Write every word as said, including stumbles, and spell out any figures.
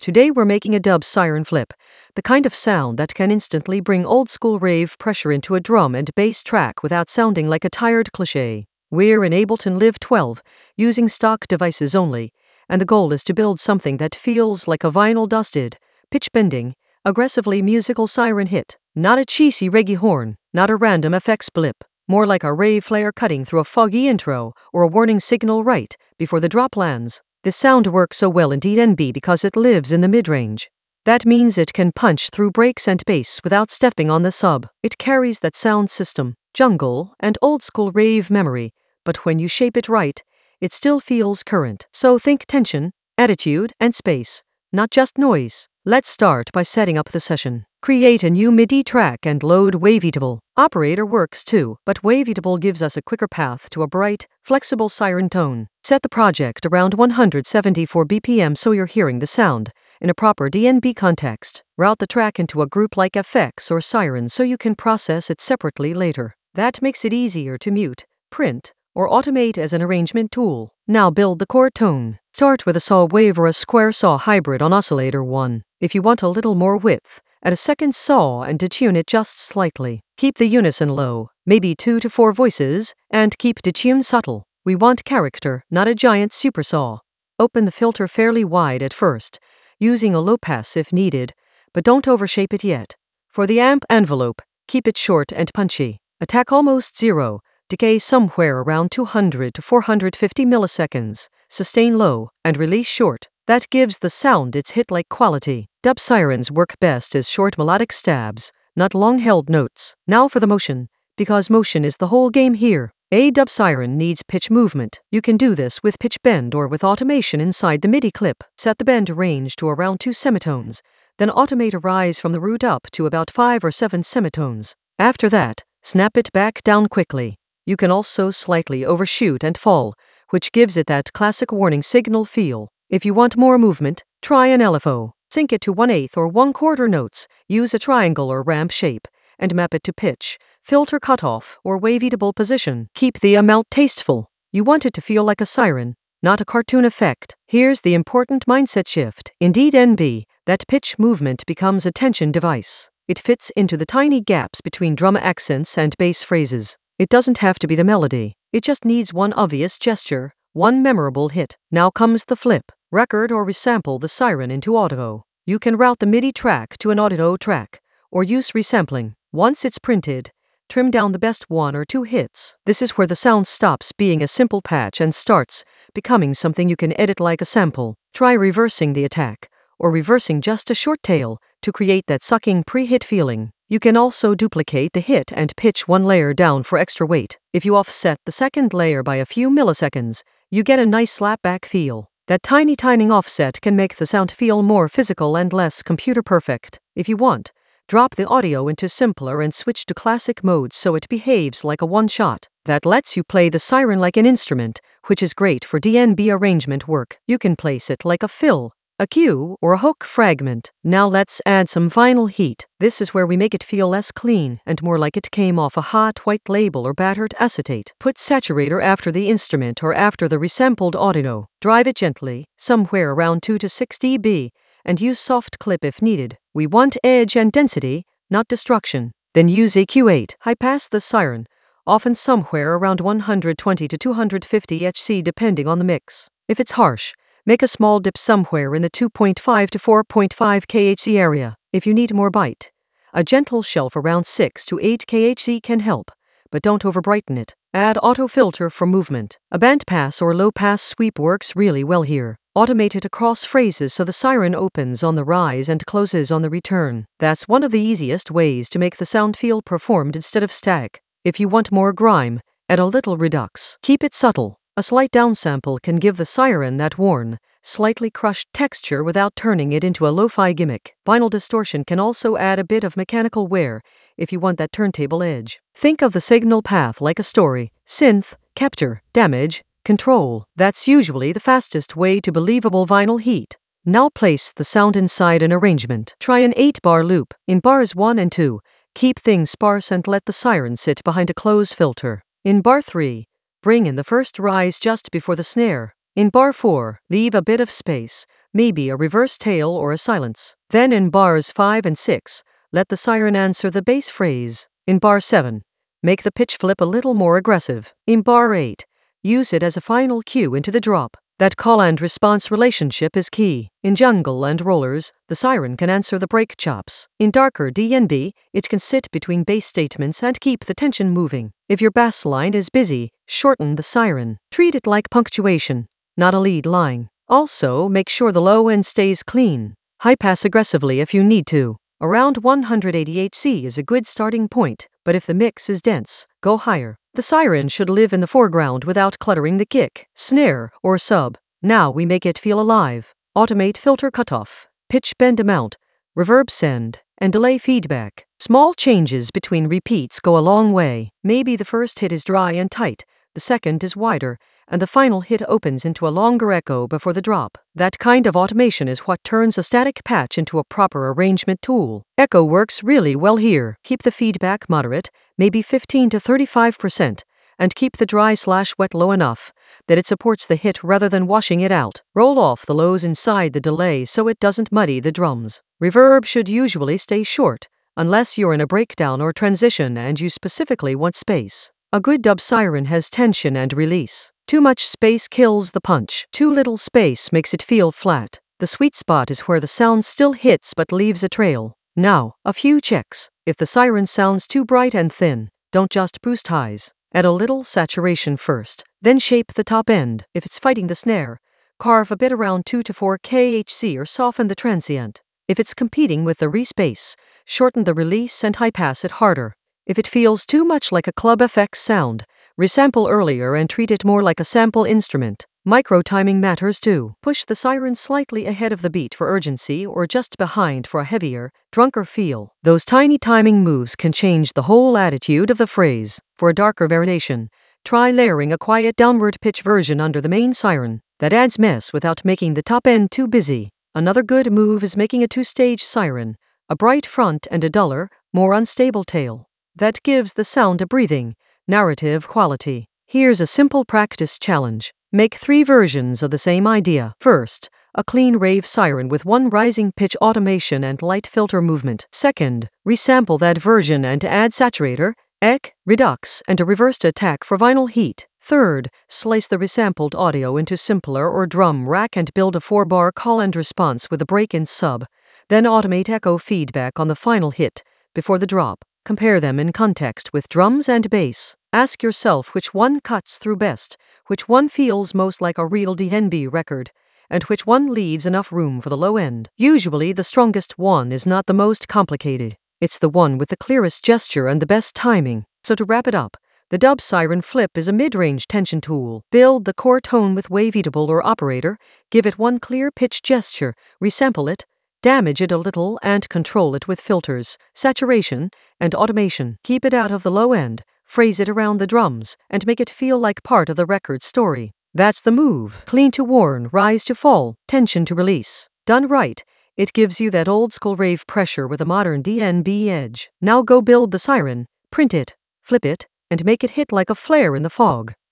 Today we're making a dub siren flip, the kind of sound that can instantly bring old-school rave pressure into a drum and bass track without sounding like a tired cliché. We're in Ableton Live twelve, using stock devices only, and the goal is to build something that feels like a vinyl-dusted, pitch-bending, aggressively musical siren hit. Not a cheesy reggae horn, not a random F X blip, more like a rave flare cutting through a foggy intro or a warning signal right before the drop lands. This sound works so well in D N B because it lives in the mid-range. That means it can punch through breaks and bass without stepping on the sub. It carries that sound system, jungle, and old-school rave memory, but when you shape it right, it still feels current. So think tension, attitude, and space, not just noise. Let's start by setting up the session. Create a new MIDI track and load Wavetable. Operator works too, but Wavetable gives us a quicker path to a bright, flexible siren tone. Set the project around one hundred seventy-four B P M so you're hearing the sound in a proper D N B context. Route the track into a group like F X or Siren so you can process it separately later. That makes it easier to mute, print, or automate as an arrangement tool. Now build the core tone. Start with a saw wave or a square saw hybrid on oscillator one. If you want a little more width, add a second saw and detune it just slightly. Keep the unison low, maybe two to four voices, and keep detune subtle. We want character, not a giant supersaw. Open the filter fairly wide at first, using a low pass if needed, but don't overshape it yet. For the amp envelope, keep it short and punchy. Attack almost zero, decay somewhere around two hundred to four hundred fifty milliseconds, sustain low, and release short. That gives the sound its hit-like quality. Dub sirens work best as short melodic stabs, not long-held notes. Now for the motion, because motion is the whole game here. A dub siren needs pitch movement. You can do this with pitch bend or with automation inside the MIDI clip. Set the bend range to around two semitones, then automate a rise from the root up to about five or seven semitones. After that, snap it back down quickly. You can also slightly overshoot and fall, which gives it that classic warning signal feel. If you want more movement, try an L F O. Sync it to one eighth or one quarter notes, use a triangle or ramp shape, and map it to pitch, filter cutoff, or wavetable position. Keep the amount tasteful. You want it to feel like a siren, not a cartoon effect. Here's the important mindset shift. In D N B, that pitch movement becomes a tension device. It fits into the tiny gaps between drum accents and bass phrases. It doesn't have to be the melody. It just needs one obvious gesture, one memorable hit. Now comes the flip. Record or resample the siren into audio. You can route the MIDI track to an audio track, or use resampling. Once it's printed, trim down the best one or two hits. This is where the sound stops being a simple patch and starts becoming something you can edit like a sample. Try reversing the attack, or reversing just a short tail, to create that sucking pre-hit feeling. You can also duplicate the hit and pitch one layer down for extra weight. If you offset the second layer by a few milliseconds, you get a nice slapback feel. That tiny timing offset can make the sound feel more physical and less computer perfect. If you want, drop the audio into simpler and switch to classic mode so it behaves like a one-shot. That lets you play the siren like an instrument, which is great for D N B arrangement work. You can place it like a fill, a cue, or a hook fragment. Now let's add some vinyl heat. This is where we make it feel less clean and more like it came off a hot white label or battered acetate. Put saturator after the instrument or after the resampled audio. Drive it gently, somewhere around two to six decibels, and use soft clip if needed. We want edge and density, not destruction. Then use E Q eight. High pass the siren, often somewhere around one hundred twenty to two hundred fifty hertz depending on the mix. If it's harsh, make a small dip somewhere in the two point five to four point five kilohertz area. If you need more bite, a gentle shelf around six to eight kilohertz can help, but don't overbrighten it. Add auto filter for movement. A bandpass or low pass sweep works really well here. Automate it across phrases so the siren opens on the rise and closes on the return. That's one of the easiest ways to make the sound feel performed instead of static. If you want more grime, add a little redux. Keep it subtle. A slight downsample can give the siren that worn, slightly crushed texture without turning it into a lo-fi gimmick. Vinyl distortion can also add a bit of mechanical wear if you want that turntable edge. Think of the signal path like a story. Synth, capture, damage, control. That's usually the fastest way to believable vinyl heat. Now place the sound inside an arrangement. Try an eight bar loop. In bars one and two, keep things sparse and let the siren sit behind a close filter. In bar three, bring in the first rise just before the snare. In bar four, leave a bit of space, maybe a reverse tail or a silence. Then in bars five and six, let the siren answer the bass phrase. In bar seven, make the pitch flip a little more aggressive. In bar eight, use it as a final cue into the drop. That call and response relationship is key. In jungle and rollers, the siren can answer the break chops. In darker D N B, it can sit between bass statements and keep the tension moving. If your bass line is busy, shorten the siren. Treat it like punctuation, not a lead line. Also, make sure the low end stays clean. High pass aggressively if you need to. Around one eighty-eight C is a good starting point, but if the mix is dense, go higher. The siren should live in the foreground without cluttering the kick, snare, or sub. Now we make it feel alive. Automate filter cutoff, pitch bend amount, reverb send, and delay feedback. Small changes between repeats go a long way. Maybe the first hit is dry and tight, the second is wider, and the final hit opens into a longer echo before the drop. That kind of automation is what turns a static patch into a proper arrangement tool. Echo works really well here. Keep the feedback moderate, maybe fifteen to thirty-five percent, and keep the dry slash wet low enough that it supports the hit rather than washing it out. Roll off the lows inside the delay so it doesn't muddy the drums. Reverb should usually stay short, unless you're in a breakdown or transition and you specifically want space. A good dub siren has tension and release. Too much space kills the punch. Too little space makes it feel flat. The sweet spot is where the sound still hits but leaves a trail. Now, a few checks. If the siren sounds too bright and thin, don't just boost highs. Add a little saturation first, then shape the top end. If it's fighting the snare, carve a bit around two to four K H Z or soften the transient. If it's competing with the respace, shorten the release and high pass it harder. If it feels too much like a Club F X sound, resample earlier and treat it more like a sample instrument. Micro timing matters too. Push the siren slightly ahead of the beat for urgency or just behind for a heavier, drunker feel. Those tiny timing moves can change the whole attitude of the phrase. For a darker variation, try layering a quiet downward pitch version under the main siren. That adds mess without making the top end too busy. Another good move is making a two-stage siren, a bright front and a duller, more unstable tail. That gives the sound a breathing, narrative quality. Here's a simple practice challenge. Make three versions of the same idea. First, a clean rave siren with one rising pitch automation and light filter movement. Second, resample that version and add saturator, echo, redux, and a reversed attack for vinyl heat. Third, slice the resampled audio into simpler or drum rack and build a four-bar call and response with a break-in sub. Then automate echo feedback on the final hit, before the drop. Compare them in context with drums and bass. Ask yourself which one cuts through best, which one feels most like a real D N B record, and which one leaves enough room for the low end. Usually the strongest one is not the most complicated. It's the one with the clearest gesture and the best timing. So to wrap it up, the dub siren flip is a mid-range tension tool. Build the core tone with waveatable or operator, give it one clear pitch gesture, resample it, damage it a little and control it with filters, saturation, and automation. Keep it out of the low end, phrase it around the drums, and make it feel like part of the record story. That's the move. Clean to warn, rise to fall, tension to release. Done right, it gives you that old school rave pressure with a modern D N B edge. Now go build the siren, print it, flip it, and make it hit like a flare in the fog.